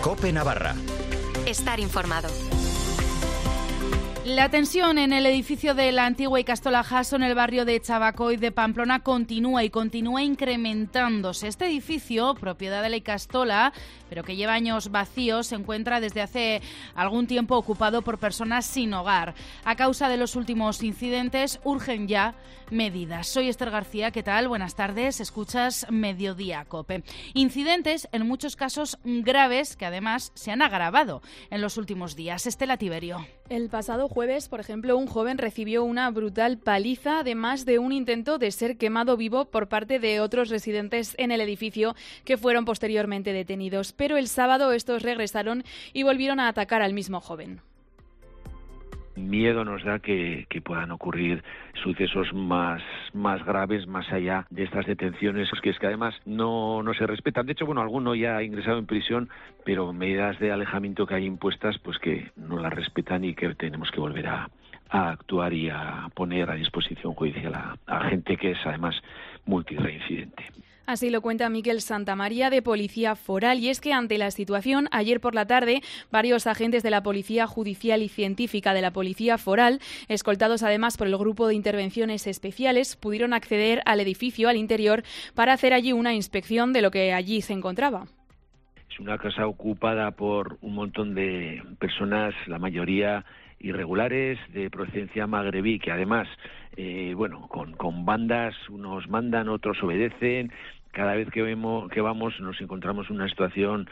COPE Navarra. Estar informado. La tensión en el edificio de la antigua Ikastola Jaso en el barrio de Chabacoy de Pamplona continúa incrementándose. Este edificio, propiedad de la Ikastola, pero que lleva años vacío, se encuentra desde hace algún tiempo ocupado por personas sin hogar. A causa de los últimos incidentes, urgen ya medidas. Soy Esther García, ¿qué tal? Buenas tardes, escuchas Mediodía COPE. Incidentes, en muchos casos graves, que además se han agravado en los últimos días. Estela Tiberio. El pasado jueves, por ejemplo, un joven recibió una brutal paliza, además de un intento de ser quemado vivo por parte de otros residentes en el edificio que fueron posteriormente detenidos. Pero el sábado estos regresaron y volvieron a atacar al mismo joven. Miedo nos da que puedan ocurrir sucesos más graves, más allá de estas detenciones, que es que además no se respetan. De hecho, alguno ya ha ingresado en prisión, pero medidas de alejamiento que hay impuestas, pues que no las respetan y que tenemos que volver a actuar y a poner a disposición judicial a gente que es además multireincidente. Así lo cuenta Miquel Santamaría, de Policía Foral, y es que ante la situación, ayer por la tarde, varios agentes de la Policía Judicial y Científica de la Policía Foral, escoltados además por el Grupo de Intervenciones Especiales, pudieron acceder al edificio, al interior, para hacer allí una inspección de lo que allí se encontraba. Es una casa ocupada por un montón de personas, la mayoría irregulares, de procedencia magrebí, que además, con bandas, unos mandan, otros obedecen. Cada vez que vamos nos encontramos una situación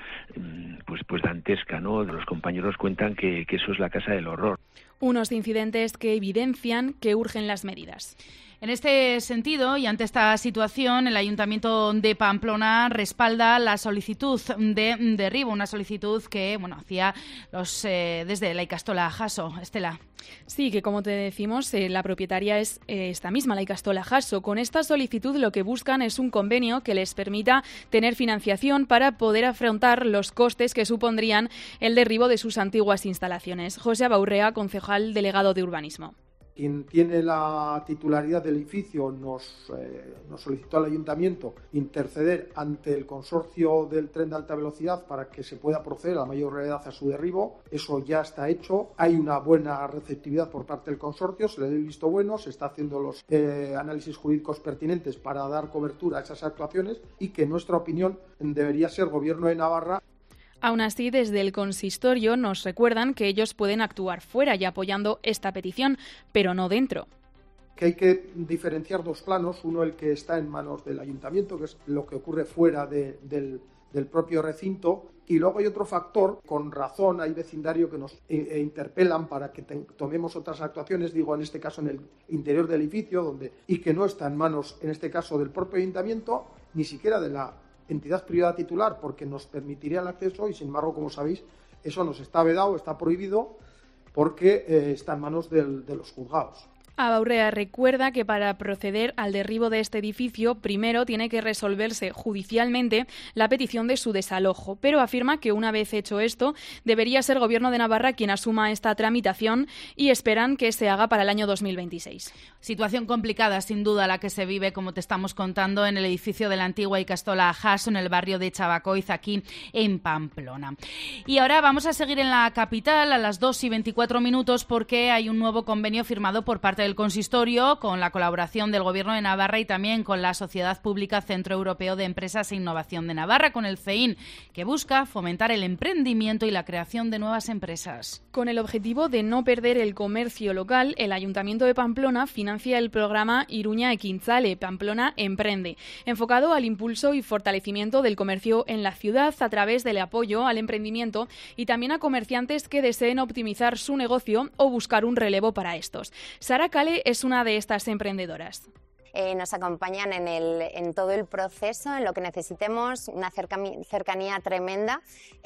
pues dantesca, ¿no? Los compañeros cuentan que eso es la casa del horror. Unos incidentes que evidencian que urgen las medidas. En este sentido, y ante esta situación, el Ayuntamiento de Pamplona respalda la solicitud de derribo, una solicitud que hacía desde la Ikastola Jaso. Estela. Sí, que como te decimos, la propietaria es esta misma, la Ikastola Jaso. Con esta solicitud lo que buscan es un convenio que les permita tener financiación para poder afrontar los costes que supondrían el derribo de sus antiguas instalaciones. José Abaurrea, concejal delegado de Urbanismo. Quien tiene la titularidad del edificio nos solicitó al ayuntamiento interceder ante el consorcio del tren de alta velocidad para que se pueda proceder a la mayor brevedad a su derribo. Eso ya está hecho. Hay una buena receptividad por parte del consorcio, se le dio el visto bueno, se está haciendo los análisis jurídicos pertinentes para dar cobertura a esas actuaciones y que en nuestra opinión debería ser Gobierno de Navarra. Aún así, desde el consistorio nos recuerdan que ellos pueden actuar fuera y apoyando esta petición, pero no dentro. Que hay que diferenciar dos planos, uno el que está en manos del ayuntamiento, que es lo que ocurre fuera del propio recinto, y luego hay otro factor, con razón hay vecindario que nos interpelan para que tomemos otras actuaciones, digo en este caso en el interior del edificio, y que no está en manos, en este caso, del propio ayuntamiento, ni siquiera de la entidad privada titular, porque nos permitiría el acceso y sin embargo, como sabéis, eso nos está vedado, está prohibido porque está en manos de los juzgados. Abaurrea recuerda que para proceder al derribo de este edificio, primero tiene que resolverse judicialmente la petición de su desalojo, pero afirma que una vez hecho esto, debería ser Gobierno de Navarra quien asuma esta tramitación y esperan que se haga para el año 2026. Situación complicada, sin duda, la que se vive, como te estamos contando, en el edificio de la antigua Ikastola Jaso, en el barrio de Chabacoiz, aquí en Pamplona. Y ahora vamos a seguir en la capital a las 2:24, porque hay un nuevo convenio firmado por parte del consistorio, con la colaboración del Gobierno de Navarra y también con la Sociedad Pública Centro Europeo de Empresas e Innovación de Navarra, con el CEIN, que busca fomentar el emprendimiento y la creación de nuevas empresas. Con el objetivo de no perder el comercio local, el Ayuntamiento de Pamplona financia el programa Iruña Ekintzale, Pamplona Emprende, enfocado al impulso y fortalecimiento del comercio en la ciudad a través del apoyo al emprendimiento y también a comerciantes que deseen optimizar su negocio o buscar un relevo para estos. Sara Cale es una de estas emprendedoras. Nos acompañan en todo el proceso, en lo que necesitemos, una cercanía tremenda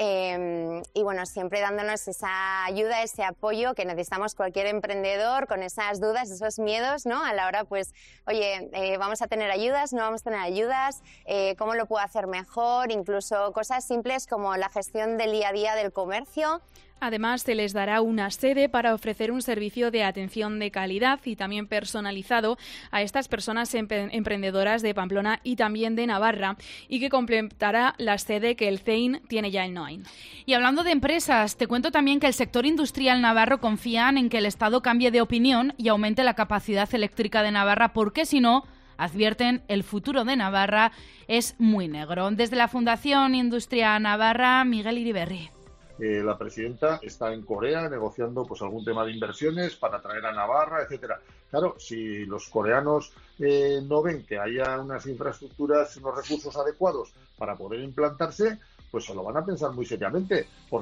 y bueno, siempre dándonos esa ayuda, ese apoyo que necesitamos cualquier emprendedor con esas dudas, esos miedos, ¿no? A la hora, pues, oye, ¿vamos a tener ayudas? ¿No vamos a tener ayudas? ¿Cómo lo puedo hacer mejor? Incluso cosas simples como la gestión del día a día del comercio. Además, se les dará una sede para ofrecer un servicio de atención de calidad y también personalizado a estas personas emprendedoras de Pamplona y también de Navarra, y que completará la sede que el CEIN tiene ya en Noain. Y hablando de empresas, te cuento también que el sector industrial navarro confían en que el Estado cambie de opinión y aumente la capacidad eléctrica de Navarra, porque si no, advierten, el futuro de Navarra es muy negro. Desde la Fundación Industria Navarra, Miguel Iriberri. La presidenta está en Corea negociando pues algún tema de inversiones para traer a Navarra, etcétera. Claro, si los coreanos no ven que haya unas infraestructuras, unos recursos adecuados para poder implantarse, pues se lo van a pensar muy seriamente,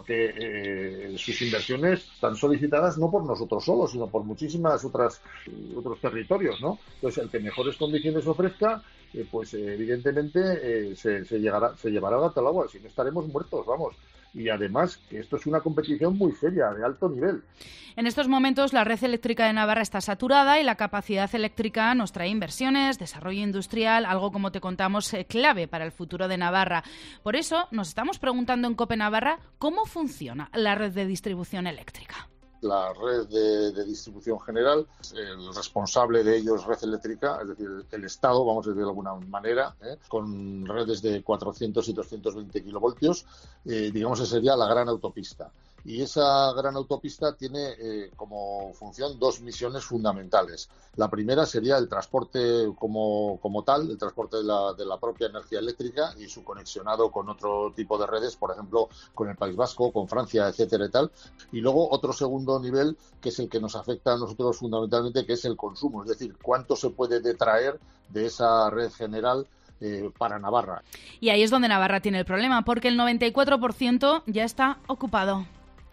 porque sus inversiones están solicitadas no por nosotros solos, sino por muchísimas otros territorios, ¿no? Entonces, el que mejores condiciones ofrezca, pues evidentemente se llevará gato al agua, si no estaremos muertos, vamos. Y además que esto es una competición muy seria, de alto nivel. En estos momentos la red eléctrica de Navarra está saturada y la capacidad eléctrica nos trae inversiones, desarrollo industrial, algo, como te contamos, clave para el futuro de Navarra. Por eso nos estamos preguntando en COPE Navarra cómo funciona la red de distribución eléctrica. La red de distribución general, el responsable de ello es Red Eléctrica, es decir, el Estado, vamos a decir de alguna manera, con redes de 400 y 220 kilovoltios, digamos que sería la gran autopista. Y esa gran autopista tiene como función dos misiones fundamentales. La primera sería el transporte como tal, el transporte de la propia energía eléctrica y su conexionado con otro tipo de redes, por ejemplo, con el País Vasco, con Francia, etcétera y tal. Y luego otro segundo nivel, que es el que nos afecta a nosotros fundamentalmente, que es el consumo, es decir, cuánto se puede detraer de esa red general para Navarra. Y ahí es donde Navarra tiene el problema, porque el 94% ya está ocupado.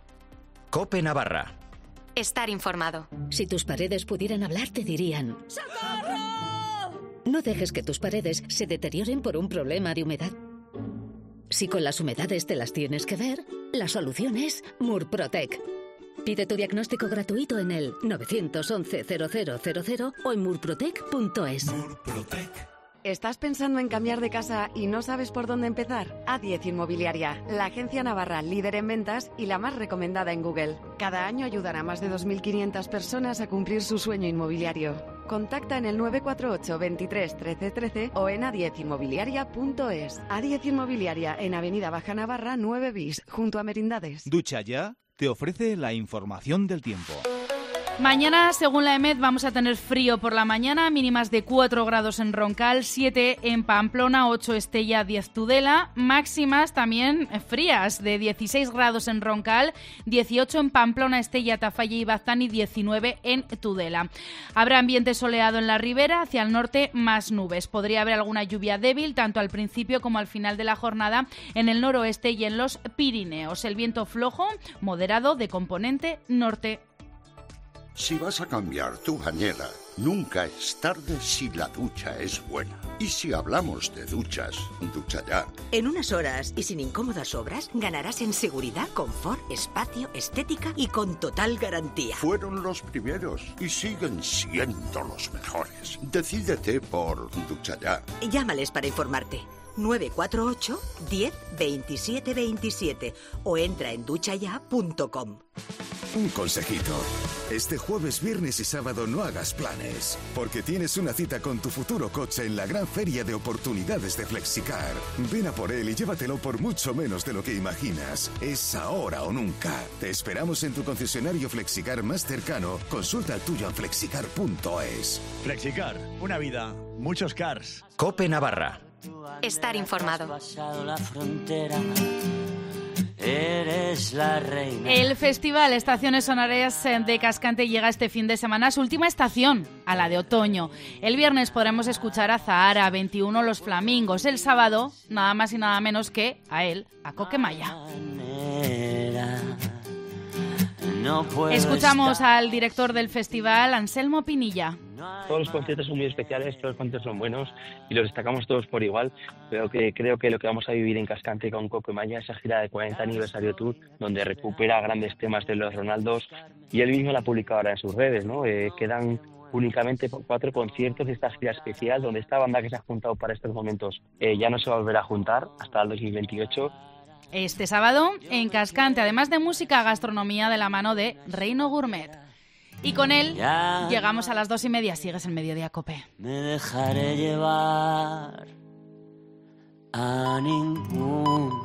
COPE Navarra. Estar informado. Si tus paredes pudieran hablar, te dirían: ¡socorro! No dejes que tus paredes se deterioren por un problema de humedad. Si con las humedades te las tienes que ver, la solución es Murprotec. Pide tu diagnóstico gratuito en el 911 0000 o en murprotec.es. Murprotec. ¿Estás pensando en cambiar de casa y no sabes por dónde empezar? A10 Inmobiliaria, la agencia navarra líder en ventas y la más recomendada en Google. Cada año ayudará a más de 2.500 personas a cumplir su sueño inmobiliario. Contacta en el 948 23 13 13 o en a10inmobiliaria.es. A10 Inmobiliaria, en Avenida Baja Navarra 9 bis, junto a Merindades. Ducha Ya te ofrece la información del tiempo. Mañana, según la EMET, vamos a tener frío por la mañana, mínimas de 4 grados en Roncal, 7 en Pamplona, 8 Estella, 10 Tudela, máximas también frías, de 16 grados en Roncal, 18 en Pamplona, Estella, Tafalla y Baztán y 19 en Tudela. Habrá ambiente soleado en la ribera, hacia el norte más nubes. Podría haber alguna lluvia débil, tanto al principio como al final de la jornada, en el noroeste y en los Pirineos. El viento flojo, moderado, de componente norte. Si vas a cambiar tu bañera, nunca es tarde si la ducha es buena. Y si hablamos de duchas, Ducha Ya. En unas horas y sin incómodas obras, ganarás en seguridad, confort, espacio, estética y con total garantía. Fueron los primeros y siguen siendo los mejores. Decídete por Ducha Ya. Llámales para informarte. 948 10 27 27 o entra en duchaya.com. Un consejito. Este jueves, viernes y sábado no hagas planes, porque tienes una cita con tu futuro coche en la gran feria de oportunidades de Flexicar. Ven a por él y llévatelo por mucho menos de lo que imaginas. Es ahora o nunca. Te esperamos en tu concesionario Flexicar más cercano. Consulta el tuyo en flexicar.es. Flexicar, una vida, muchos cars. COPE Navarra. Estar informado. Eres la reina. El Festival Estaciones Sonoras de Cascante llega este fin de semana a su última estación, a la de otoño. El viernes podremos escuchar a Zahara, 21 Los Flamingos. El sábado, nada más y nada menos que a él, a Coquemaya. Escuchamos al director del festival, Anselmo Pinilla. Todos los conciertos son muy especiales, todos los conciertos son buenos y los destacamos todos por igual, pero creo que lo que vamos a vivir en Cascante con Coquemaya, esa gira de 40 aniversario tour, donde recupera grandes temas de los Ronaldos, y él mismo la publica ahora en sus redes, ¿no? Quedan únicamente 4 conciertos de esta gira especial, donde esta banda que se ha juntado para estos momentos ya no se va a volver a juntar hasta el 2028, Este sábado en Cascante, además de música, gastronomía de la mano de Reino Gourmet. Y con él llegamos a las 2:30. Sigues en Mediodía Cope. Me dejaré llevar a ningún